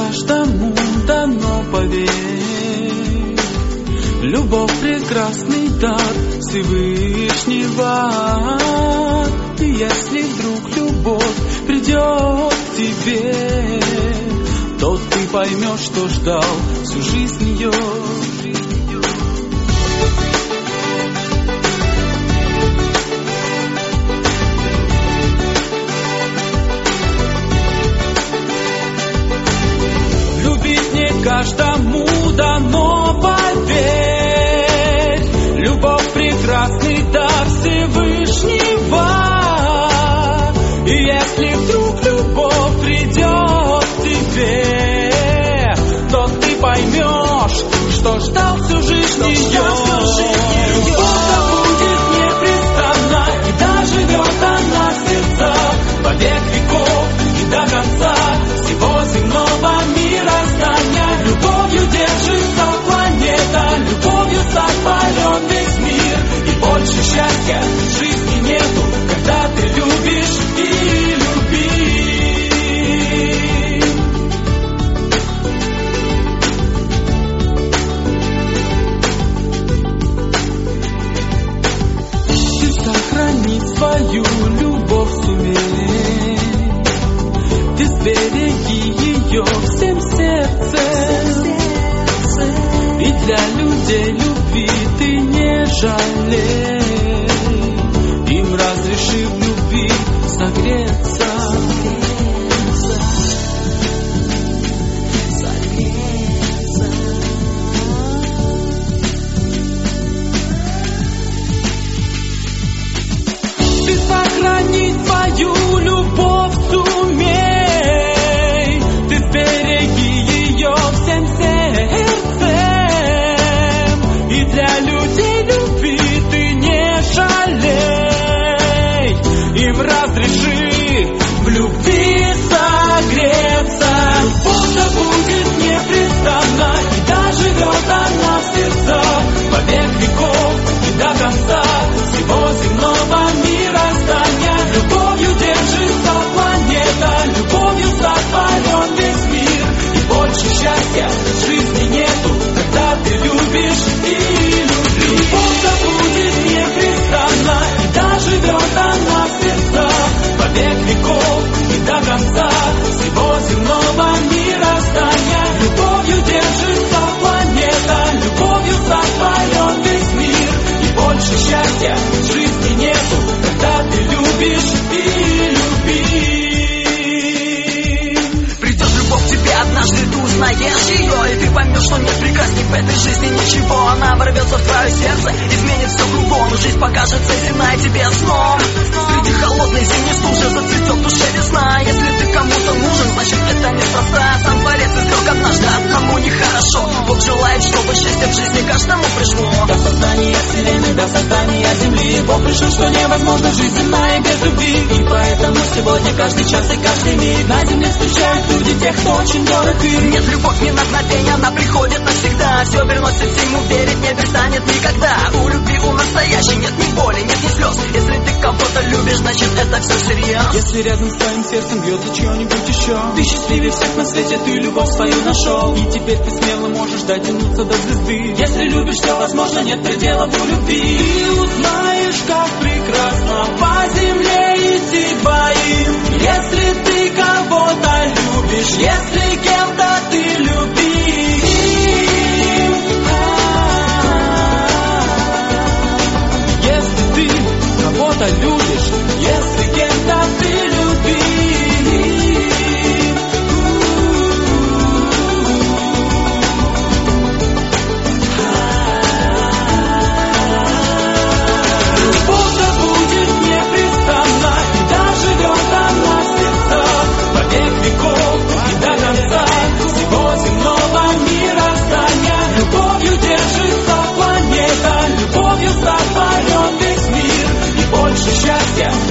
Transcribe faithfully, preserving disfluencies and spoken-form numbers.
каждому дано, поверь. Любовь — прекрасный дар Всевышнего. И если вдруг любовь придет к тебе, то ты поймешь, что ждал всю жизнь ее. Любить не каждому дано, поверь. Любовь — прекрасный дар Всевышнего. И если вдруг любовь придет к тебе, то ты поймешь, что ждал всю жизнь ее. Любовь будет непрестанна, и доживет она в сердцах во век веков и до конца всего земного мироздания. Любовью держится планета, любовью сотворен весь мир. И больше счастья в жизни нету, когда ты любишь и любим. Ты сохрани свою любовь сумей, ты сбереги ее всем сердцем. И для людей любви ты не жалей, им разреши в любви согреться. Ты сохрани свою любовь сумей, ты сбереги ее всем сердцем. И для людей любви ты не жалей, им разреши в любви согреться. Любовь да будет непрестанна, и доживет она в сердцах во век веков и до конца всего земного мироздания. Любовью держится планета, любовью сотворен весь мир. И больше счастья в жизни нету, когда ты любишь и любишь. Любовь да будет непрестанна, и доживет она в сердцах во век веков и до конца всего земного мироздания. Любовью держится планета, любовью сотворен весь мир. И больше счастья в жизни нету, когда ты любишь и любишь. Придет любовь к тебе однажды, ты узнаешь ее, и ты поймешь, что нет прекрасней в этой жизни ничего. Она ворвется в твое сердце, изменит все кругом. Жизнь покажется земная тебе сном. Среди холодной зимней стужи зацветет в душе весна. Если ты кому-то нужен, значит это неспроста. Сам творец изрек однажды, одному нехорошо. Бог желает, чтобы счастье в жизни каждому пришло. До создания вселенной, до создания земли Бог решил, что невозможно жизнь земная без любви. И поэтому сегодня каждый час и каждый миг на земле встречают люди тех, кто очень дорог им. Нет, любовь не на мгновение, она приходит навсегда. Все вернется всему, верить не перестанет никогда. У любви, у настоящей нет ни боли, нет ни слез. Если ты кого-то любишь, значит это все всерьез. Если рядом с твоим сердцем бьется чье-нибудь еще, ты счастливее всех на свете, ты любовь свою нашел. И теперь ты смело можешь дотянуться до звезды. Если любишь, все возможно, нет предела у любви. Ты узнаешь, как прекрасно по земле идти двоим. Если ты кого-то любишь, если кем-то ты любим. Если ты кого-то любишь, если кем-то ты любим. Любовь да будет непрестанна, и доживет она в сердцах во век веков и до конца всего земного мироздания. Любовью держится планета, любовью сотворен весь мир. И больше счастья